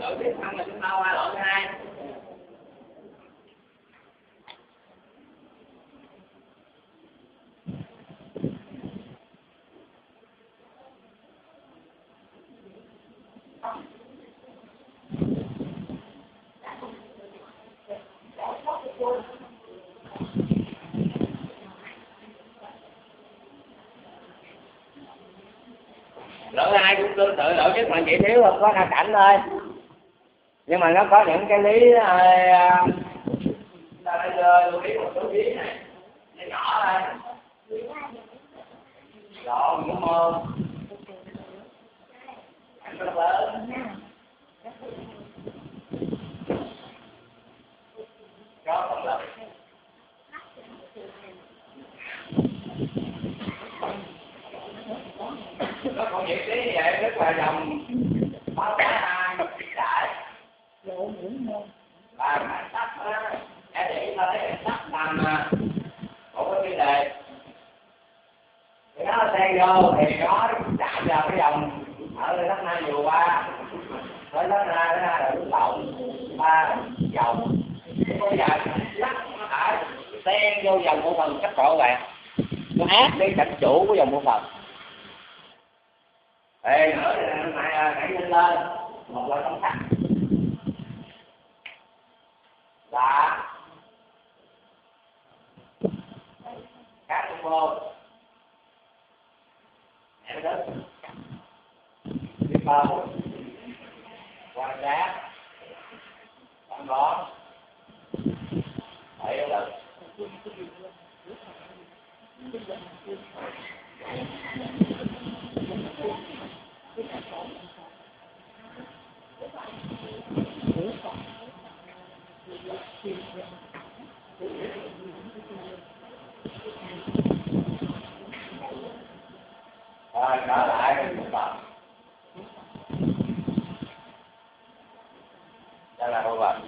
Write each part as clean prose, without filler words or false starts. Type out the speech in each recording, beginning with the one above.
đổi tiếp xong là chúng ta qua lỗi thứ hai. Lỗi hai cũng tương tự lỗi nhất mà chỉ thiếu có na cảnh thôi, nhưng mà nó có những cái lý ta đã lưu ý một số lý này nó nhỏ thôi. Lộn đúng không? Cảnh rất lớn. Có tổng lực. Nó còn nhiều tí vậy rất là dòng báo giá đại và cảnh sắc để ta thấy cảnh sắc làm một cái vấn đề thì nó xen vô thì nó chạm vào cái dòng ở đây đất na vừa qua tới đất na là đúng lộn ba dòng bây giờ lắc nó phải xen vô dòng bộ phần cấp độ vậy nó áp cái cảnh chủ của dòng bộ phần. Ê, nữa thì nãy lên một loại công tắc là cá trung vô em đất đi bao quan sát tầm đó bảy lần rồi trở lại cái bộ phận đây là bộ phận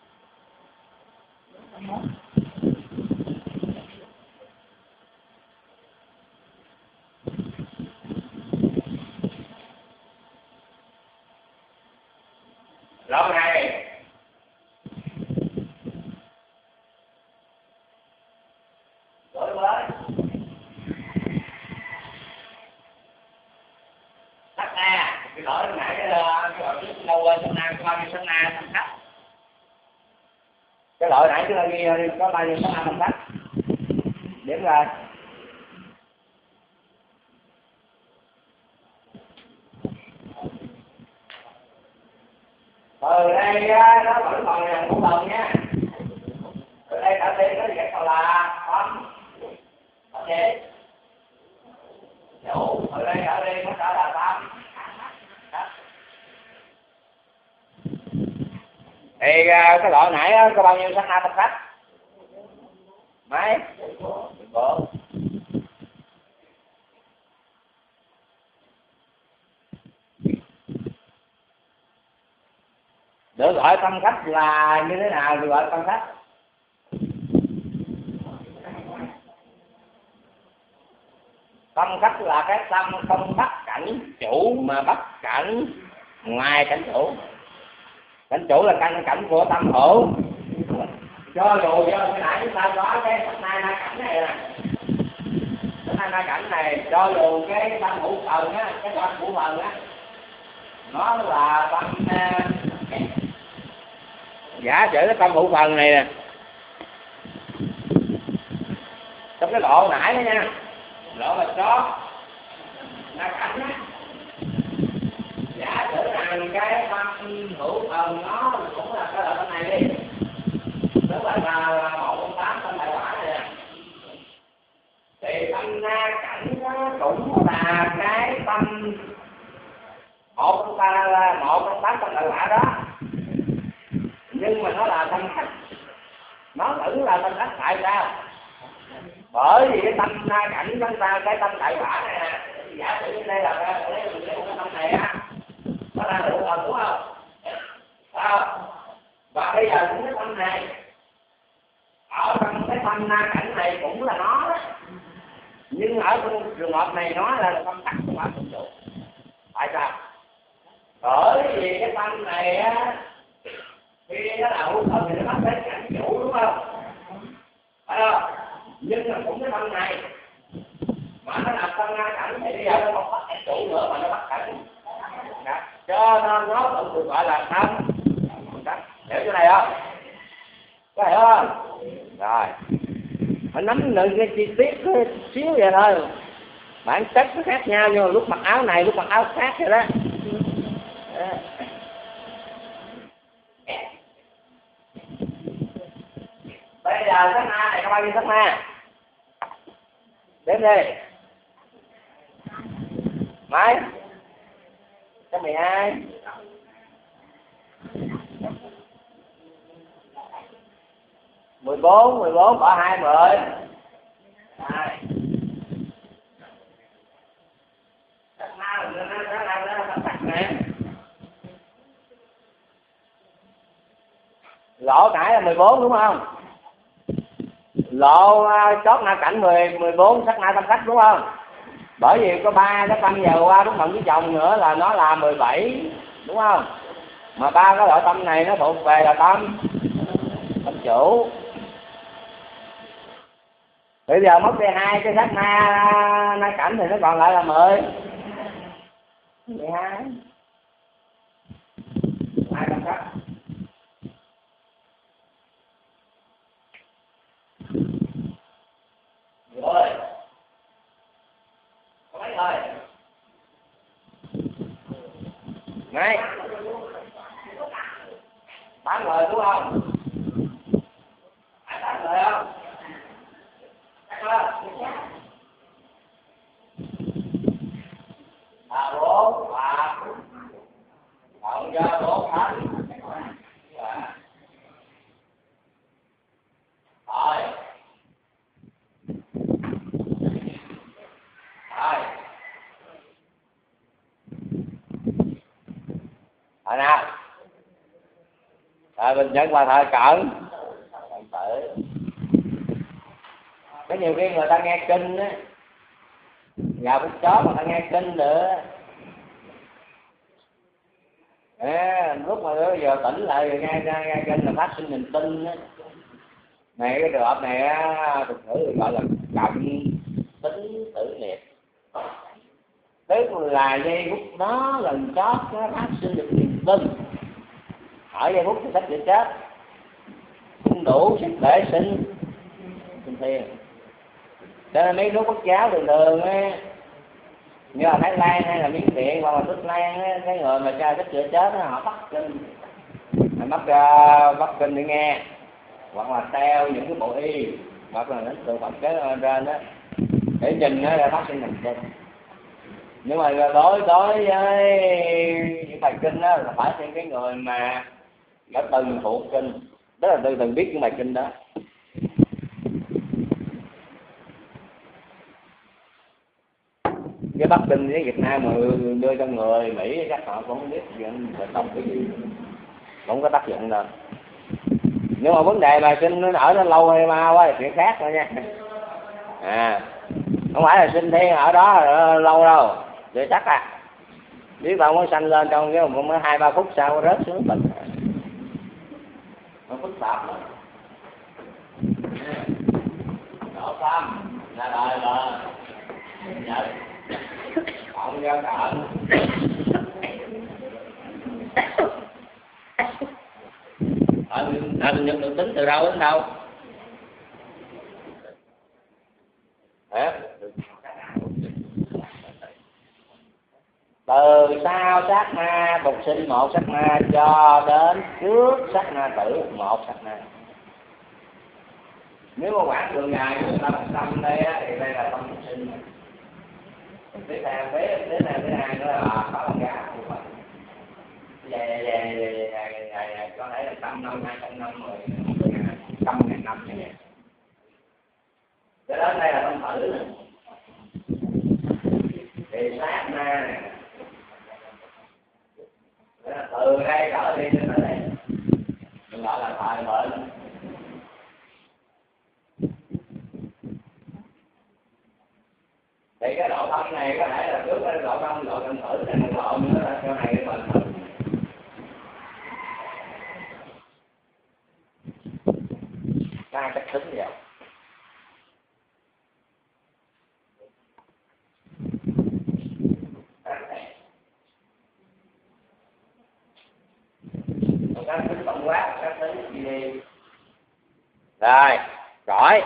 lỗi này đối với sắc A cái lỗi nãy cái lỗi trước đâu quên sắc A có bao nhiêu sắc A thâm thấp, cái lỗi nãy chúng ta ghi có bao nhiêu sắc A thâm thấp điểm rồi. Từ đây nó vẫn còn là một lần nha. Từ đây đã tiên nó vậy là không ok đủ. Từ đây ở đây nó trở là tâm thì cái loại nãy có bao nhiêu sắc A tâm khách mấy 14. Được gọi tâm khách là như thế nào được gọi tâm khách? Tâm khách là cái tâm không bắt cảnh chủ mà bắt cảnh ngoài cảnh chủ. Cảnh chủ là cảnh của tâm hữu. Cho dù cho cái nãy chúng ta có cái hai na cảnh này nè, cái hai na cảnh này cho dù cái tâm hữu phần á, cái tâm hữu phần á, nó là tâm giả sử cái tâm hữu phần này nè, trong cái lộ nãy đó nha, lộ là chó na cảnh á, giả sử rằng cái tâm hữu phần nó cũng là cái loại tâm này đi, tức là 108 tâm đại quả này nè, thì tâm na cảnh nó cũng là cái tâm 108 tâm đại quả đó, nhưng mà nó là tâm khách, nó vẫn là tâm khách. Tại sao? Bởi vì cái tâm na cảnh chúng ta, cái tâm đại quả này nè, giả sử đây là cái tâm này á, nó là hữu phần đúng không? Và bây giờ những cái tâm này ở trong cái tâm na cảnh này cũng là nó đó, nhưng ở trong trường hợp này nó là tâm khách của bạn chủ. Tại sao? Bởi vì cái tâm này á, khi nó là hữu thần thì nó bắt đến cảnh chủ, đúng không? Phải không? Nhưng mà cũng cái tâm này mà nó làm tâm nga cảnh thì bây giờ nó không bắt cảnh chủ nữa mà nó bắt cảnh. Cho nên nó cũng được gọi là tâm. Hiểu chỗ này không? Có hiểu không? Rồi. Phải nắm được cái chi tiết cái xíu vậy thôi. Bản chất nó khác nhau nhưng mà lúc mặc áo này lúc mặc áo khác vậy đó. Bây giờ sắc na này có bao nhiêu sắc na? Đếm đi. Mấy? 112. 14 bỏ 20. 2. Sắc na nó tắt nè. Lộ nãy là 14 đúng không? Lộ chót na cảnh 14 sắc na tâm cách đúng không? Bởi vì có 3 cái tâm giờ qua đúng thuận với chồng nữa là nó là 17 đúng không? Mà 3 cái loại tâm này nó thuộc về là tâm chủ. Bây giờ mất đi 2 cái sắc na cảnh thì nó còn lại là 10. 12. 2 tâm cách. Rồi. Có mấy rồi? Này. 8 người đúng không? 8 người không? Chắc chưa? 4 và cộng cho 4 thánh. Rồi. Rồi nào. Rồi mình dẫn qua thời cận tử. Có nhiều khi người ta nghe kinh á, nhà phút chó mà ta nghe kinh nữa. Lúc mà bây giờ tỉnh lại rồi nghe kinh là phát sinh niềm tin á. Này cái trường hợp này á, thực sự gọi là cận tính tử niệm. Tức là giây phút đó lần chót nó phát sinh được niềm tin. Ở giây phút thì sắp được chết, không đủ sức để sinh thiền. Cho nên mấy nước quốc giáo thường thường á, như là Thái Lan hay là Miến Điện hoặc là Tích Lan á, cái người mà cha thích chữa chết đó, họ bắt kinh, bắt kinh để nghe, hoặc là treo những cái bộ y, hoặc là đến tượng Phật cái trên đó để nhìn nó là phát sinh niềm tin. Nhưng mà đối với những bài kinh đó là phải xem cái người mà đã từng thuộc kinh, tức là từng biết những bài kinh đó. Cái Bắc Kinh với Việt Nam mà đưa cho người Mỹ chắc họ cũng không biết chuyện tông cái gì, không có tác dụng đâu. Nhưng mà vấn đề mà sinh nó ở nó lâu hay mau quá chuyện khác thôi nha. Không phải là sinh thiên ở đó lâu đâu, để chắc biết đâu mới sanh lên trong cái mới 2-3 phút sau rớt xuống bệnh. Nó phức tạp lắm. Độ tâm là đời là nhận cộng do cận. Nhận được tính từ đâu đến đâu? Từ sau sát na tục sinh 1 sát na cho đến trước sát na tử 1 sát na. Nếu mà quãng đường dài của tâm đây á, thì đây là tâm sinh. Tiếp theo đến này nữa là có con gà của mình. Về có thể là 100 năm, 200 năm rồi, 100.000 năm như vậy. Cho đến đây là tâm tử. Thì sát na này. Từ đây trở đi đến đây. Mình gọi là thời bệnh. Thì cái độ tâm này có thể là trước cái độ tâm tử này một độ nữa là sau này cái bệnh sai cách tính vậy. Cách tính tổng quát, cách tính gì đi. Rồi, cõi.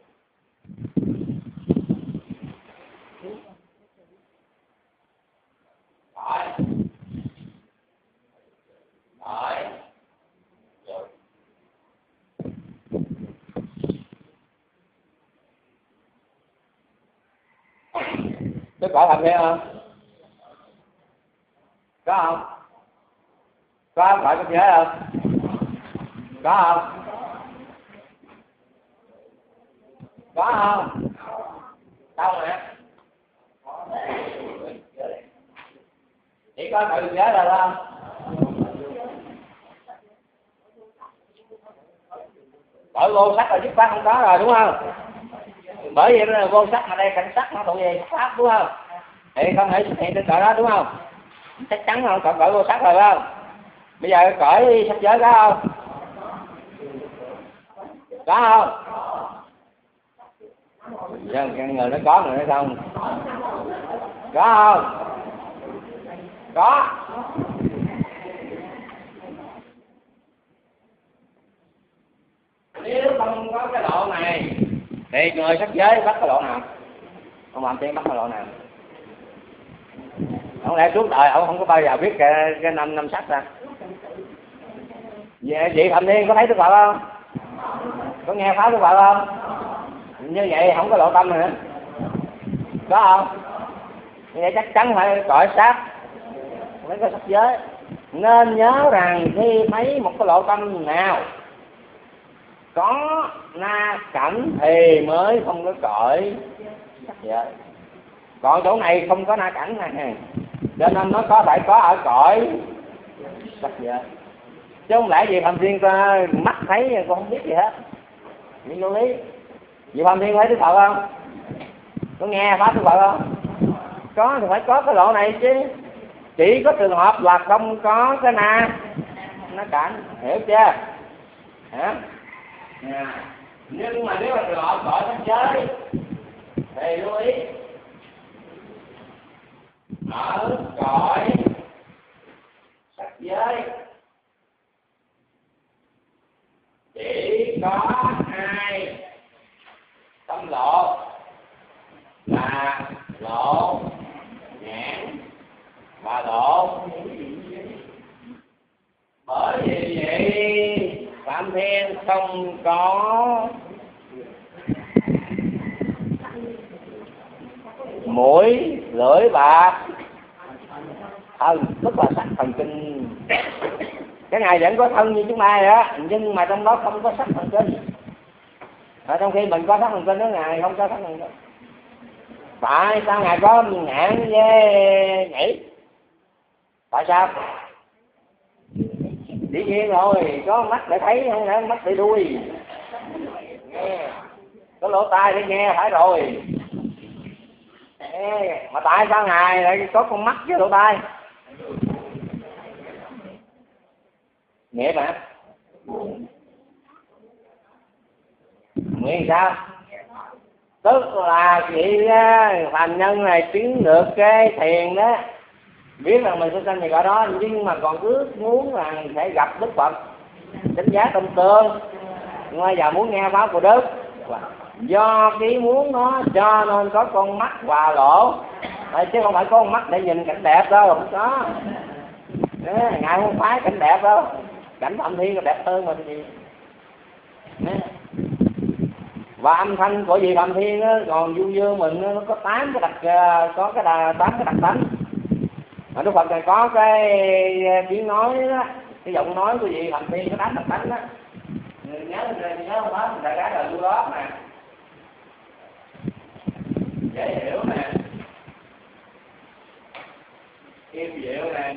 Cái cõi thật nghe không? Có không? Có cõi có giới không? Có không? Có không? Đâu nè? Chỉ có cõi giới là không? Cõi vô sắc là dứt khoát không có rồi đúng không? Bởi vậy là vô sắc mà đây cảnh sắc nó thuộc về pháp đúng không? Thì không thể xuất hiện trên cõi đó đúng không? Chắc chắn không? Cõi vô sắc rồi phải không? Bây giờ cõi sắc giới có không? Có không? Giờ người nó có người nó không? Có không? Có. Nếu không có cái lộ này thì người sắc giới bắt cái lộ nào? Ông làm tiên bắt cái lộ nào? Không lẽ suốt đời ông không có bao giờ biết cái năm sắc ra? Vậy Phạm Thiên có thấy Đức Phật không? Có nghe pháp Đức Phật không? Như vậy không có lộ tâm nữa. Có không? Như vậy chắc chắn phải cõi sắc, phải có sắc giới. Nên nhớ rằng khi thấy một cái lộ tâm nào có na cảnh thì mới không có cõi sắc giới. Còn chỗ này không có na cảnh này, cho nên nó có phải có ở cõi sắc giới. Chứ không lẽ gì Phạm Thiên mắt thấy con không biết gì hết. Nhưng vô lý. Vậy Phạm Thiên thấy Đức Phật không? Có nghe pháp Đức Phật không? Có thì phải có cái lộ này chứ. Chỉ có trường hợp là không có cái na cảnh, hiểu chưa? Hả? Nhưng mà nếu mà trường hợp cõi sắc giới thì lưu ý ở cõi sắc giới chỉ có hai tâm lộ là lộ nhãn và lộ. Bởi vì vậy Phạm Thiên không có mũi lưỡi bạc thân, tức là sắc thần kinh. Cái này vẫn có thân như chúng ta á, nhưng mà trong đó không có sắc thần kinh. Ở trong khi mình có sắc thần kinh đó, Ngài không có sắc thần kinh. Tại sao Ngài có nhãn với nhĩ? Tại sao? Dĩ nhiên rồi, có mắt để thấy không phải mắt để đuôi. Nghe. Có lỗ tai để nghe phải rồi. Mà tại sao Ngài lại có con mắt với lỗ tai? Nghĩa mà. Nghĩa sao? Tức là chị phàm nhân này chứng được cái thiền đó, biết rằng mình sẽ sanh về cõi đó, nhưng mà còn ước muốn rằng sẽ gặp Đức Phật, đánh giá tâm tương, nhưng bây giờ muốn nghe pháp của Đức. Do cái muốn nó cho nên có con mắt hòa lộ, chứ không phải có con mắt để nhìn cảnh đẹp đâu, không có. Ngài không phái cảnh đẹp đâu, cảnh Phạm Thiên là đẹp hơn mà gì. Và âm thanh của vị Phạm Thiên đó, còn du dương mình nó có 8 cái đặc tánh. Mà Đức Phật này có cái tiếng nói đó, cái giọng nói của vị Phạm Thiên có 8 đặc tánh đó. Nhớ không đó, đại khái là vô đó mà dễ hiểu nè, im dịu nè,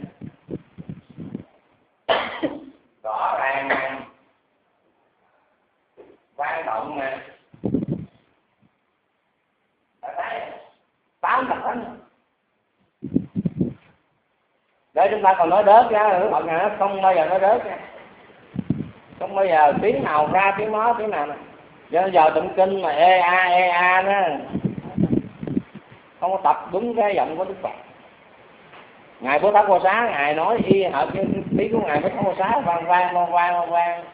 rõ ràng nè, quan trọng nè. Thấy 8 đặc tánh. Để chúng ta còn nói đớt nha, Đức Phật này nó không bao giờ nói đớt nha, không bao giờ tiếng nào ra tiếng nói tiếng nào nè. Chứ giờ tụng kinh mà ê a đó, không có tập đúng cái giọng của Đức Phật. Ngài Bố Tát Cô Xá ngài nói y hợp với ý của ngài Bố Tát Cô Xá, vang vang.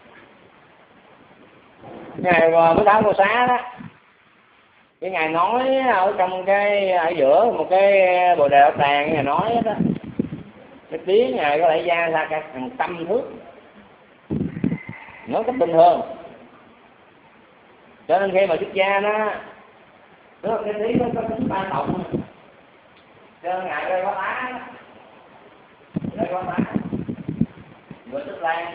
Ngài Bố Tát Cô Xá đó, cái ngài nói ở trong cái ở giữa một cái bồ đề đạo tràng, ngài nói đó, cái tiếng ngài có thể ra cả hàng trăm thước, nói cách bình thường. Cho nên khi mà xuất gia đó, đó cái tiếng nó có tính ba động. Cho nên ngài đây có tá, đây có tá, người Tức Lan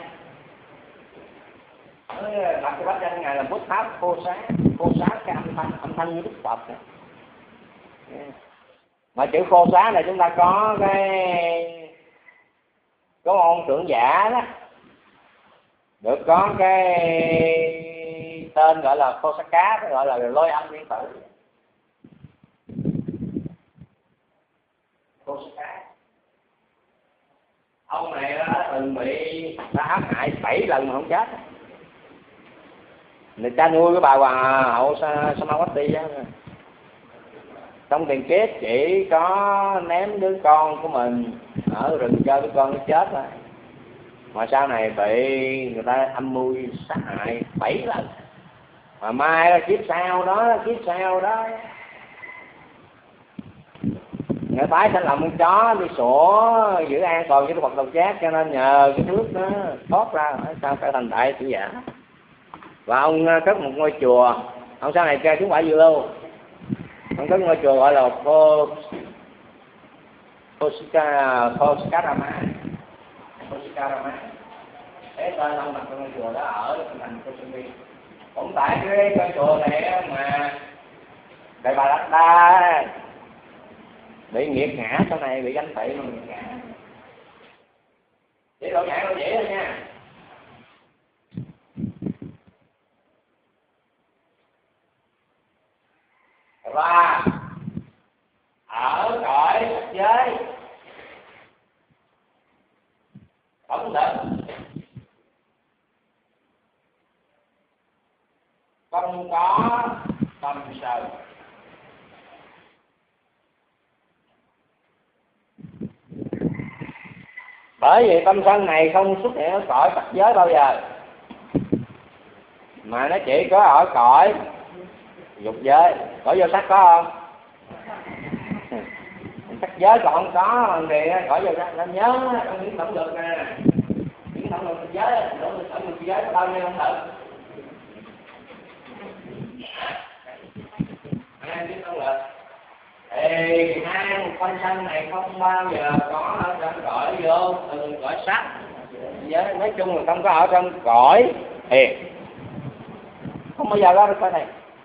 đặt cái bát danh ngài là Bố Tát Cô Xá cái âm thanh như Đức Phật. Mà chữ Cô Xá này chúng ta có ông trưởng giả đó, được có cái tên gọi là Cô Xá Cá, gọi là lôi âm điện tử. Cô Xá Cá, ông này đó từng bị ta ám hại 7 lần mà không chết. Người ta nuôi cái bà hoàng hậu Samawati á, trong tiền kiếp chỉ có ném đứa con của mình ở rừng chơi, đứa con nó chết thôi. Mà sau này bị người ta âm mưu sát hại 7 lần. Mà mai là kiếp sau đó người tái sẽ làm con chó đi sủa giữ an toàn cho Đức Phật Đầu Chát, cho nên nhờ cái nước đó thoát ra sao phải thành đại tử giả. Và ông cất một ngôi chùa, ông sau này kêu xuống quả Dự Lưu, ông cất ngôi chùa gọi là Koskarama. Thế tên ông đặt ngôi chùa đó ở thành Kosambi. Cũng tại cái ngôi chùa này mà Đại Bà Đắc Đa bị nghiệt ngã, sau này bị ganh tị mà nghiệt ngã. Chỉ độ nhãn đâu dễ thôi nha. Và ở cõi giới tổng định không có tâm sân. Bởi vì tâm sân này không xuất hiện ở cõi sắc giới bao giờ, mà nó chỉ có ở cõi dục giới. Cõi vô sắc có không? Sắc giới còn không có thì cõi vô sắc. Nên nhớ trong những tổng lực nè, những tổng lực giới, tổng lực giới có bao nhiêu không thử? Những tổng lực thì hai con sanh này không bao giờ có ở trong cõi vô cõi sắc giới. Nói chung là không có ở trong cõi thiền, không bao giờ có được cõi này.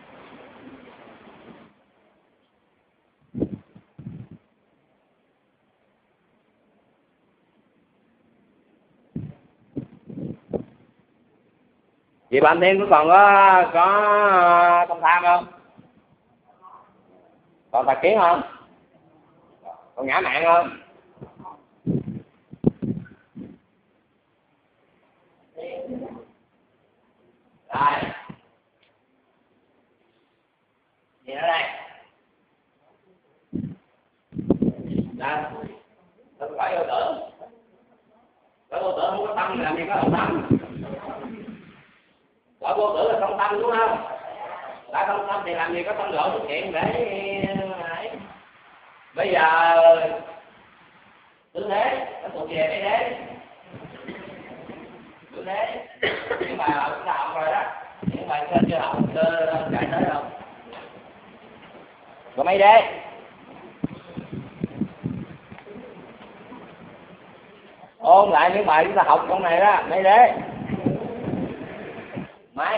Chị Phạm Thiên có còn có tâm tham không? Còn tà kiến không? Còn ngã mạn không? Rồi. Gì nữa đây? Đây. Tôi phải vô tưởng. Tôi vô tưởng không có tâm làm gì có tâm. Gọi vô tưởng là không tâm đúng không? Đã không tâm thì làm gì có tâm lộ xuất hiện để ấy. Bây giờ tư thế nó thuộc về cái đế. Tư thế nhưng mà chúng ta học rồi đó, nhưng mà chưa học giải tới đâu. Có mấy đế? Ôn lại những bài chúng ta học trong này đó, mấy đế? Mấy?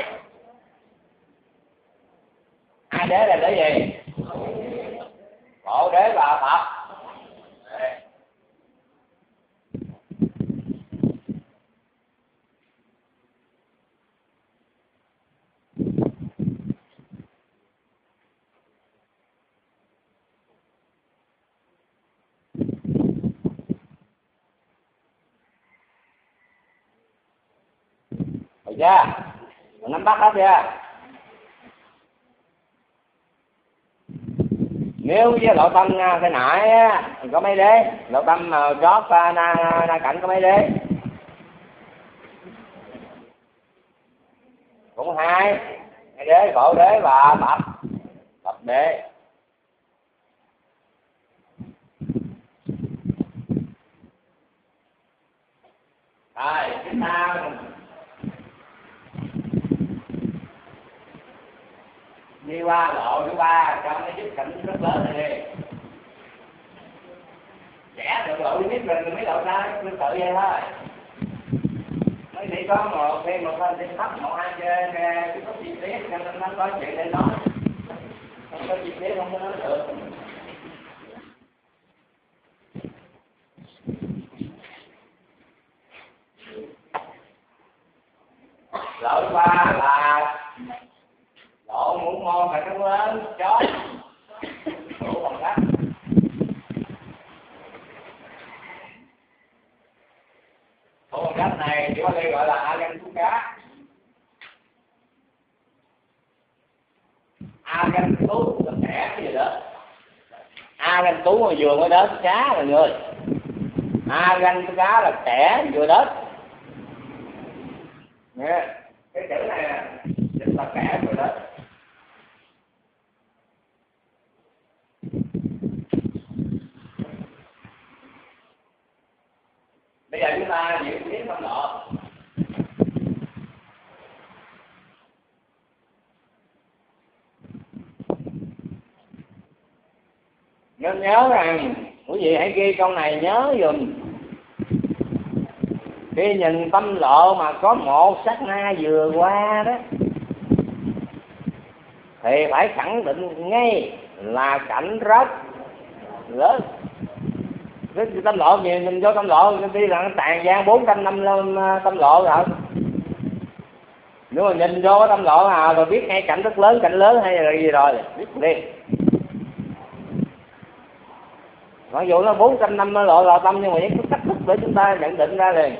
Hai đế là đế gì? Khổ đế và Phật. Được chưa? Nắm bắt hết chưa? Nếu với lộ tâm cái nại á có mấy đế, lộ tâm chót na cảnh có mấy đế? Cũng hai đế, khổ đế và tập đế. Rồi chúng ta đi qua lộ thứ ba trong cái chức cảnh rất lớn này đi. Trẻ được lộ đi biết mình mới lộ ra tương tự vậy thôi. Mới chỉ có một thêm một phần thêm thấp một hai cái có chi tiết cho nên nó có chuyện để nói. Không có chi tiết không có nói được. Lộ thứ ba là lộ ngũ môn và trống lớn chó đủ bằng cách. Đủ bằng cách này chỉ có đây gọi là a gan tú cá. A gan tú là trẻ cái gì đó. A gan tú mà vừa mới đến cá là người. A gan tú cá là trẻ vừa đến. Nghe cái chữ này nè, chính là kẻ rồi đó. Bây giờ chúng ta diễn biến phân độ. Nên nhớ rằng quý vị hãy ghi câu này nhớ dùm. Khi nhìn tâm lộ mà có một sát na vừa qua đó thì phải khẳng định ngay là cảnh rất lớn. Cái tâm lộ gì mình vô tâm lộ đi là tàn gian 400 năm tâm lộ rồi. Nếu mà nhìn vô cái tâm lộ nào rồi biết ngay cảnh rất lớn, cảnh lớn hay là gì rồi biết liền. Mặc dù nó 400 năm lộ tâm nhưng mà vẫn có cách thức để chúng ta nhận định ra liền.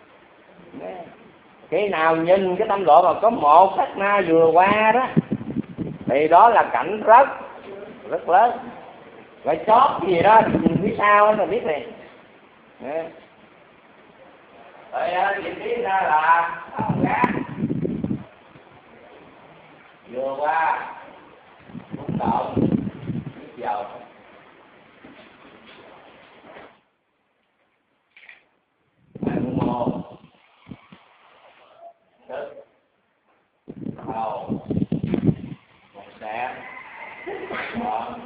Khi nào nhìn cái tâm lộ mà có một sát na vừa qua đó thì đó là cảnh rất lớn. Rồi chót gì đó phía sau là biết liền. Rồi nhìn biết ra là con cá vừa qua cũng động biết dầu. Một thức đầu một đẹp gọn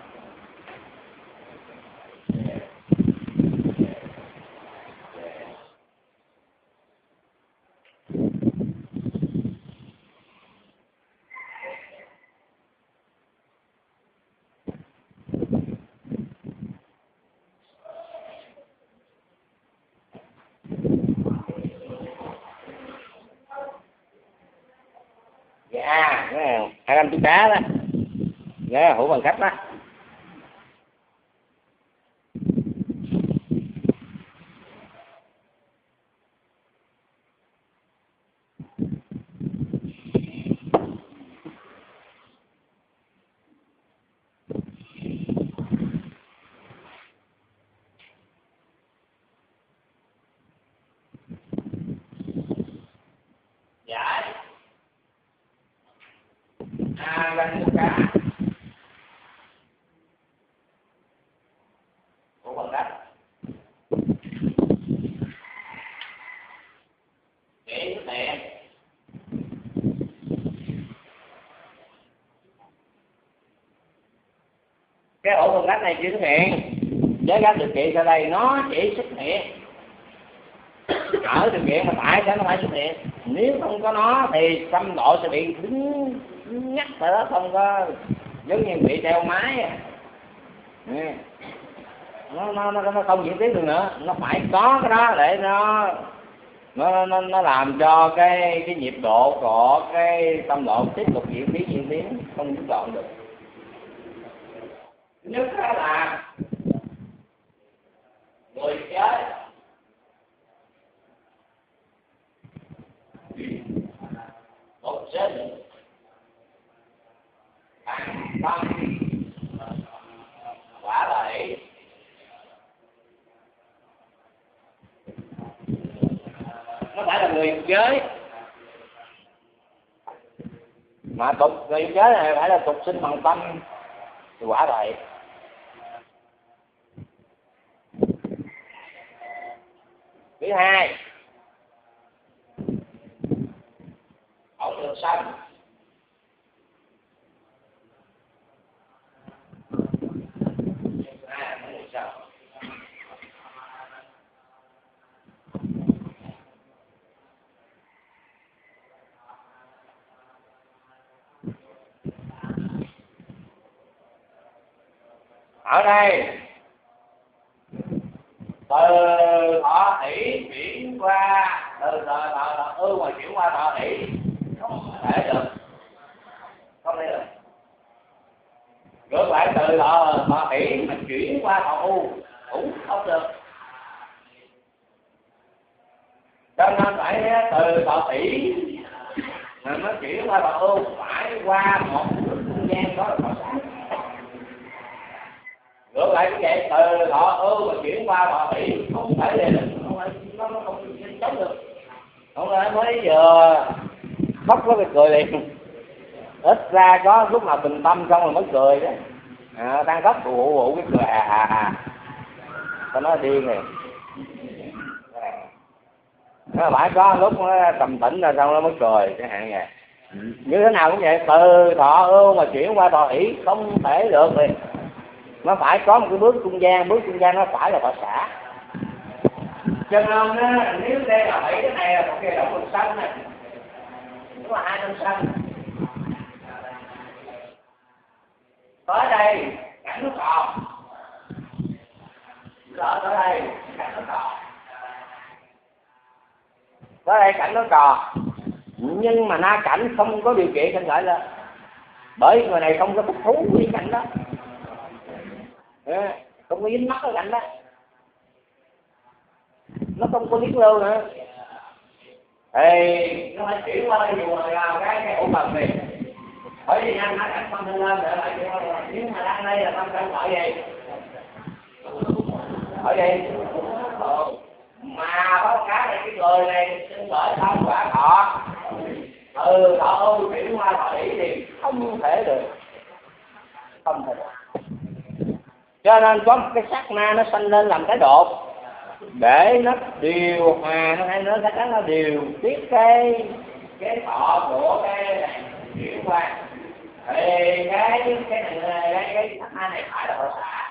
hai trăm cá đó, nghe hữu bằng khách đó. Giải gan cá của bằng cách để xuất hiện cái ổ bằng cách này chỉ xuất hiện với các điều kiện sau đây, nó chỉ xuất hiện ở điều kiện mà tại sao nó phải xuất hiện. Nếu không có nó thì tâm độ sẽ bị đứng nhắc tại đó, không có giống như bị treo máy. Nó không diễn tiến được nữa, nó phải có cái đó để nó làm cho cái nhịp độ của cái tâm độ tiếp tục diễn biến không đứt đoạn được. Nhất là người chết một sinh tâm nó phải là người dục giới. Mà tục người dục giới này phải là tục sinh bằng tâm thì quả vậy. Thứ hai, không được sanh. Ở đây từ thọ hỷ chuyển qua từ thọ ưu mà chuyển qua thọ hỷ không thể được, không thể được. Ngược lại từ thọ hỷ mà chuyển qua thọ ưu cũng không được. Cho nên phải từ thọ hỷ mà nó chuyển qua thọ ưu phải qua một không gian đó là thọ sáng. Ngược lại cũng vậy, từ thọ ưu mà chuyển qua thọ hỷ không thể về được, nó không chống được. Không là mới vừa khóc có cái cười liền, ít ra có lúc nào bình tâm xong rồi mới cười đó. Đang khóc vụ cái cười tao nói điên rồi. Nó phải có lúc nó trầm tĩnh ra xong nó mới cười chẳng hạn vậy. Như thế nào cũng vậy, từ thọ ưu mà chuyển qua thọ hỷ không thể được liền. Nó phải có một cái bước trung gian nó phải là thọ xả. Cho nên á, nếu đây là bảy cái này là một cái động lực xanh này, nó là hai năm xanh. Tới đây cảnh nó còn, tới đây cảnh nó còn, tới đây cảnh nó còn, nhưng mà na cảnh không có điều kiện anh gọi là, bởi người này không có thích thú với cảnh đó, không có dính mắc cái cảnh đó, nó không có biết lưu nữa, thì nó phải chuyển qua đây dùng cái ổ bần này. Bởi vì anh nó cảnh không lên nữa lại nếu mà đang đây là tâm cảnh gọi gì ở đây mà có cái này cái người này xin bởi không quả thọ thọ ưu chuyển qua thọ hỷ thì không thể được, không thể được. Cho nên có một cái sát na nó sanh lên làm cái đột để nó điều hòa, nó hay nó sẽ nó điều tiết cái thọ của cái này chuyển qua. Thì cái sát na này phải là thọ xả,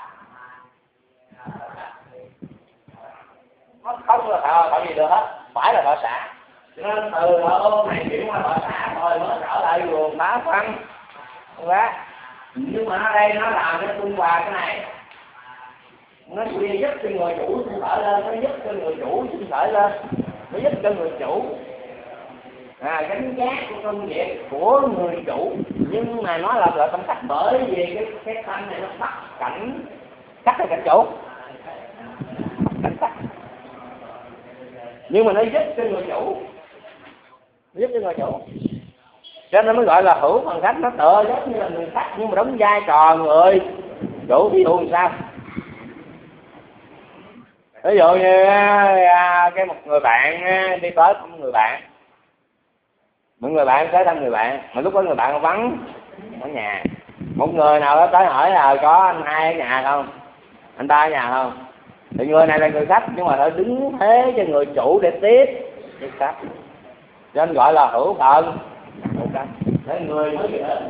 nó không là thọ gì được hết, phải là thọ xả. Cho nên từ thọ ưu này chuyển qua thọ xả rồi mới trở lại nguồn bá phân quá. Nhưng mà ở đây nó làm cái trung hòa cái này, nó giúp cho người chủ sinh khởi lên, nó giúp cho người chủ sinh khởi lên, nó giúp cho người chủ gánh vác của công việc của người chủ. Nhưng mà nó là tâm cách, bởi vì cái tâm này nó bắt cảnh là cảnh chủ, cảnh sắc. Nhưng mà nó giúp cho người chủ, giúp cho người chủ, cho nên mới gọi là hữu phần khách. Nó tựa giống như là người khách nhưng mà đóng vai trò người chủ. Ví dụ như sao, ví dụ như cái một người bạn đi tới thăm người bạn, một người bạn tới thăm người bạn, mà lúc đó người bạn vắng ở nhà, một người nào đó tới hỏi là có anh hai ở nhà không, anh ta ở nhà không, thì người này là người khách nhưng mà phải đứng thế cho người chủ để tiếp khách, cho nên gọi là hữu phận. Để người mới đến,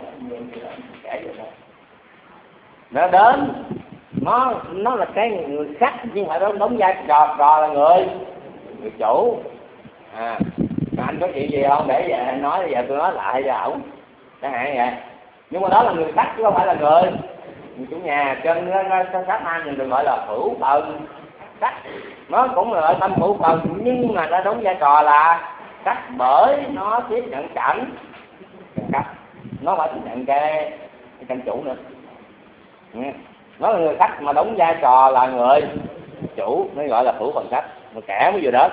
nó đến, nó là cái người khách nhưng mà nó đóng vai trò là người chủ. Anh có chuyện gì không để về anh nói, giờ tôi nói lại cho ổng chẳng hạn vậy. Nhưng mà đó là người khách chứ không phải là người chủ nhà. Cho nên nó khách anh mình được gọi là hữu phận khách. Nó cũng là tâm hữu phận nhưng mà nó đóng vai trò là khách, bởi nó tiếp nhận cảnh khách, nó phải tiếp nhận cái cảnh chủ nữa. Nó là người khách mà đóng vai trò là người chủ, nó gọi là hữu phận khách. Mà kẻ mới vừa đó.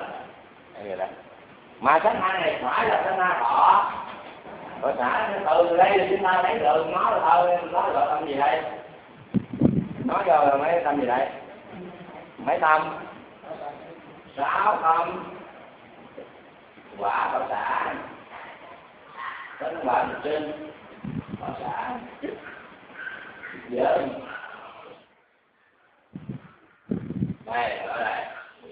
Mà sát na này phải là sát na thọ. Rồi xả từ đây là chúng ta thấy được nó là thôi, nó là tâm gì đây? Nói cho là mấy tâm gì đây? Mấy tâm? 6 tâm. quả bảo xã đến quả trên bảo xã giới này ở đây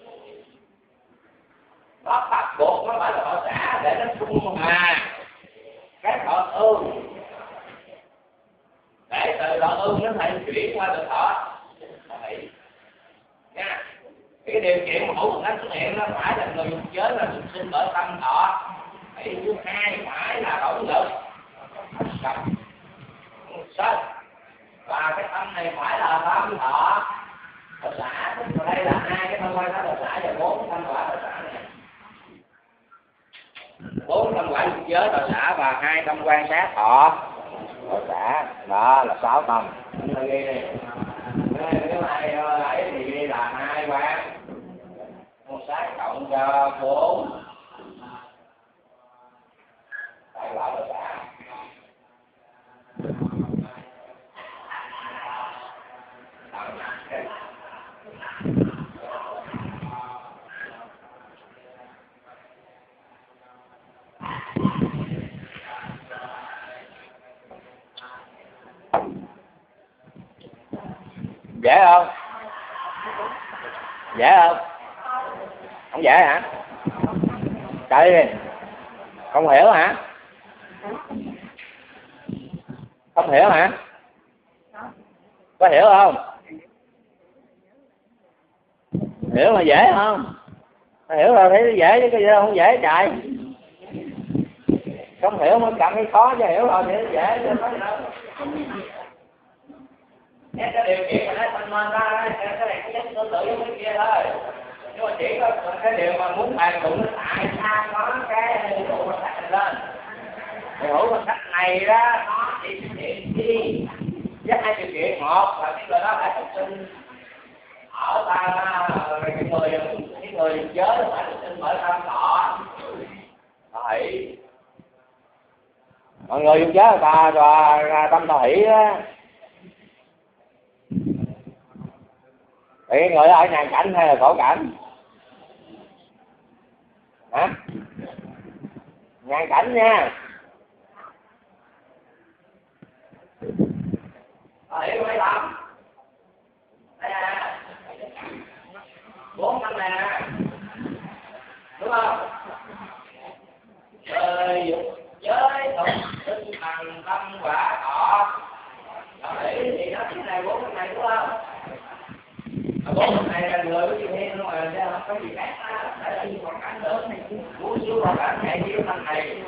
nó bắt buộc nó phải là bảo xã để nó trung hòa cái thọ ương để từ thọ ương nó thành chuyển qua từ thọ vậy nha. Cái điều kiện hữu một cách xuất hiện nó phải là người dùng giới là được sinh bởi tâm thọ. Cái thứ hai phải là động lực cầm sân và cái tâm này phải là tâm thọ bảo xã. Ở đây là hai cái tâm quan sát bảo xã và bốn tâm quả bảo xã này, bốn tâm quả dục giới bảo xã và hai tâm quan sát thọ bảo xã, đó là 6 tâm. Ghi đi nếu ai ấy thì ghi là hai quan sát cộng cho 4 tại quả bảo xã. Dễ không? Dễ không? Không dễ hả? Trời ơi, không hiểu hả? Không hiểu hả? Có hiểu không? Hiểu mà dễ không? Hiểu rồi thấy dễ chứ cái gì đâu không dễ trời. Không hiểu mới cảm thấy khó, chứ hiểu rồi thì dễ chứ có gì đâu. Cái điều kiện mà nó thành mình ra cái này cái tương tự với cái kia thôi. Nhưng mà chỉ có cái điều mà muốn bàn luận nó tại sao có cái hữu bằng cách này lên. Cái hữu bằng cách này đó nó chỉ thực hiện chi với hai điều kiện. Một là cái người đó phải thực sinh ở ta cái người giới phải thực sinh bởi tâm thọ. Hỷ. Mọi người dùng giới người ta và tâm thọ hỷ á. Thì người ở nhàn cảnh hay là khổ cảnh? Hả? Nhàn cảnh nha. Hiểu mấy tâm? Đây nè. 4 tâm nè. Đúng không? Giới tục tinh thần tâm quả thọ. Hỷ thì nó chỉ là 4 tâm này đúng không? 4 tâm này là người với chịu thêm luôn mà không có gì khác á. Tại là như hoàn cảnh nữa này, muốn siêu hoàn cảnh này siêu tâm này.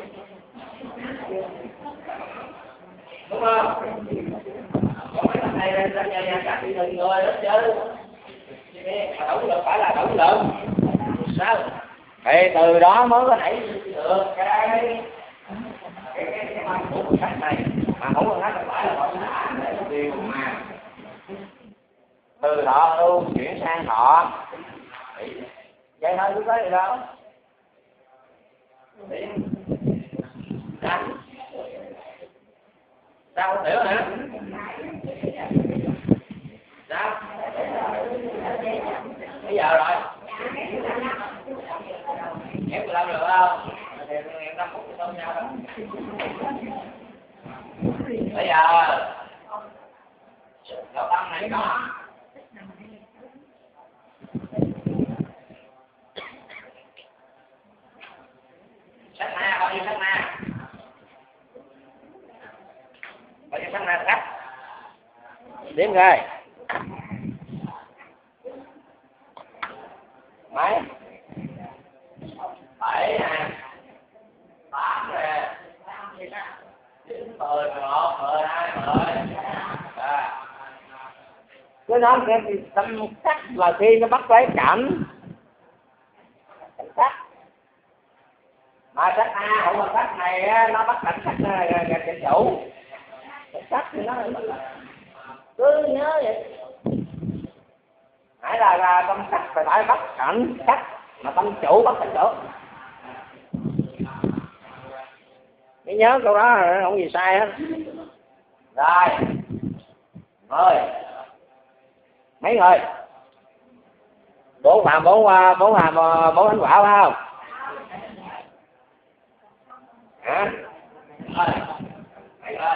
Đúng không? Còn mấy tâm này là nhà các bị từng người đó chứ. Động lực phải là động lực. Sao? Thì từ đó mới có nảy được cái mong của cách này. Mà không có cách phải là bảo xã để điều mà từ thọ ưu chuyển sang thọ. Vậy thôi cứ tới gì đâu. Sao không hiểu hả? Sao? Bây giờ rồi. Em 15 được không? Thì em 5 phút thôi nhau đó. Bây giờ cái tâm này có sắc na, bao nhiêu sắc na? Bao nhiêu sắc na sắc? Đếm coi. Mấy? 7 nè, 8 nè, 9, 10, 11, 12, 10. Cái đó cái tâm sắc là khi nó bắt lấy cảm sắc. Mà sắc A không mà sắc này nó bắt cảnh sắc cảnh chủ. Sắc thì nó cứ nhớ vậy. Hãy là tâm sắc phải bắt cảnh sắc, mà tâm chủ bắt cảnh chủ. Cái nhớ câu đó không gì sai hết. Rồi. Rồi. Mấy người? 4 phàm 4 ánh quả phải không? hả? Rồi, mấy rồi.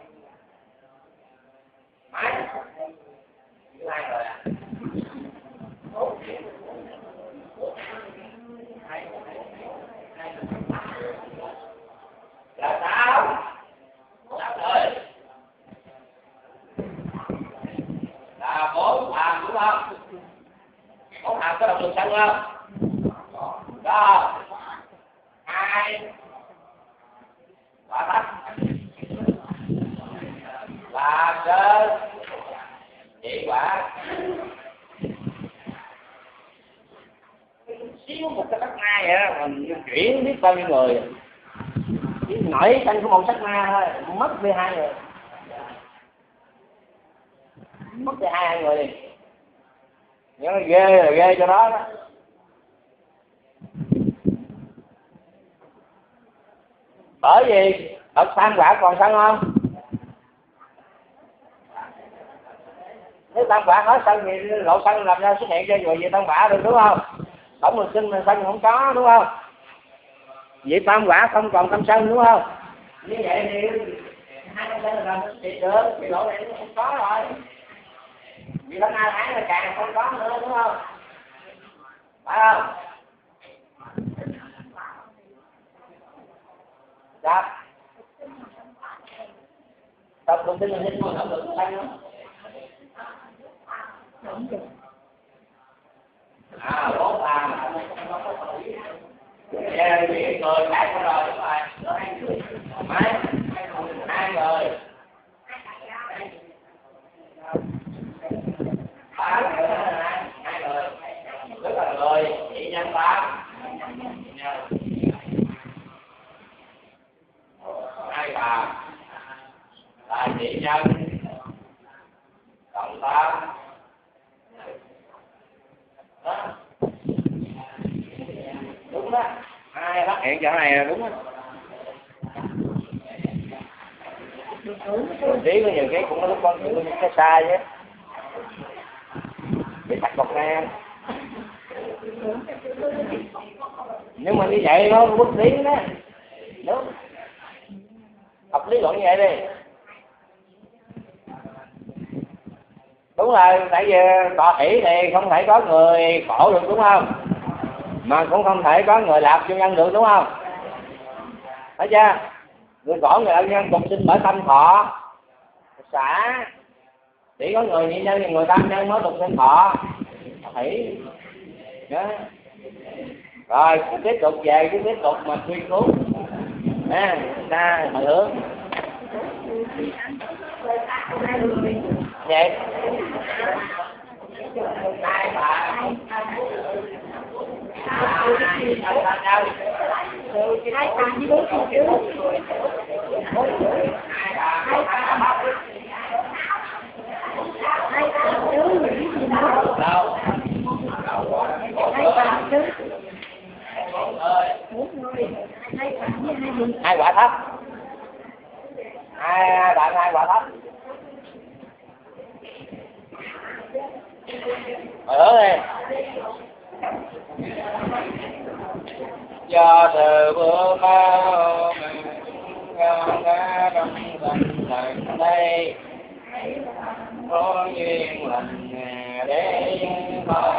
Mấy? Thứ hai rồi à? Là sao? Sao rồi? Là 4 thằng đúng không? 4 thằng có động lực sân không? Đó. 2 quả thấp là trên nhị quả xíu một cái sắc na vậy đó mình chuyển biết bao nhiêu người chỉ nổi tranh của một sắc na thôi mất đi 2 người, mất đi 2 người đi, nhớ ghê là ghê cho đó đó. Bởi vì bậc tam quả còn sân không? Nếu tam quả hết sân thì lộ sân làm sao xuất hiện cho người gì tam quả được đúng không? Tổng mình sinh mà sân không có đúng không? Vậy tam quả không còn tam sân đúng không? Như vậy thì hai tam sân là thì được, thì lộ này nó không có rồi. Vì nó hai tháng là càng không có nữa đúng không? Phải không? Dạ. Tập thông tin là hết mọi động lực xanh không? À, 4 thằng. Nghe chuyện người khác rồi đúng rồi. Mấy? 2 người. 3 người, 2 người. Tức là người chỉ nhân 8. 2 bà là chỉ nhân cộng 8. Đó. Đúng đó. Ai phát hiện chỗ này là đúng đó. Tí có nhiều cái cũng có lúc con chịu cái sai chứ. Bị tạch bọc ngang. Nhưng mà như vậy nó bất lý đó. Đúng. Học lý luận như vậy đi. Đúng rồi, tại vì tọa hỷ thì không thể có người khổ được đúng không? Mà cũng không thể có người lạc vô nhân được đúng không? Thấy chưa? Người khổ người ân nhân cùng sinh bởi tâm thọ xả. Chỉ có người nhị nhân và người tam nhân mới tục sinh thọ hỷ. Đó. Rồi tiếp tục về cái tiếp tục mà tuyên cứu ta hồi hướng vậy hai bà hai quả thấp, hai bạn hai quả thấp. Ơi do từ bữa bao mình ngã trong thành đây có duyên lành để